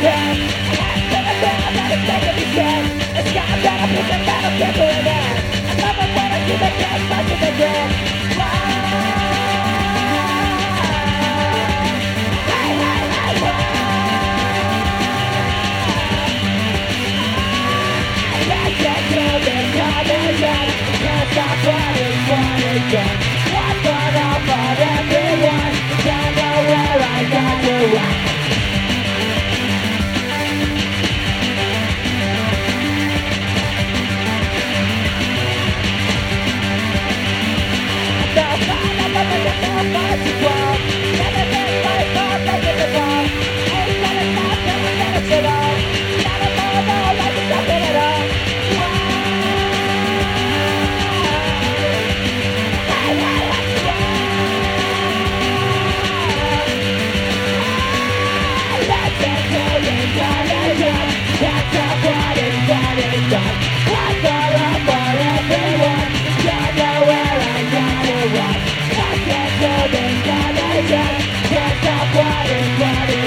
head. I'm gonna feel that it's making me sick. It's got a better piece of metal people in it. I never wanna see the dance much of the grid. Hey, hey, hey, whoa. Let's get to this condition. Can't stop running done. What's going on for everyone? Don't know where I got to run. So far, I'm up in the middle for the world. Never been my fault, I did it wrong. Ain't gonna stop till we finish it all. Not a moment, like it's nothing at all. That's not what is done. What's all up for everyone? Don't know where I gotta run. Let's get to this condition. That's not what is